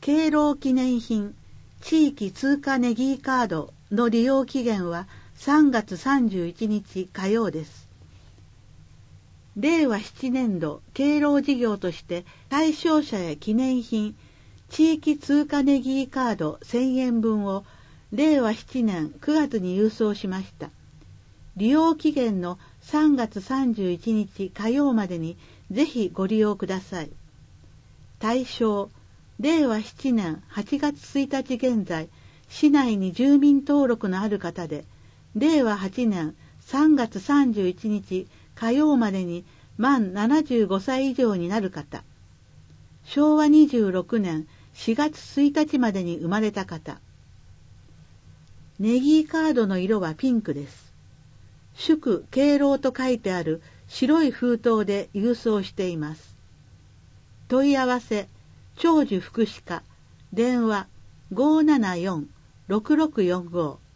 敬老記念品地域通貨ネギーカードの利用期限は3月31日火曜です。令和7年度敬老事業として対象者へ記念品地域通貨ネギーカード1000円分を令和7年9月に郵送しました。利用期限の3月31日火曜までにぜひご利用ください。対象、令和7年8月1日現在、市内に住民登録のある方で、令和8年3月31日火曜までに満75歳以上になる方、昭和26年4月1日までに生まれた方。ネギーカードの色はピンクです。祝敬老と書いてある白い封筒で郵送しています。問い合わせ、長寿福祉課、電話 574-6645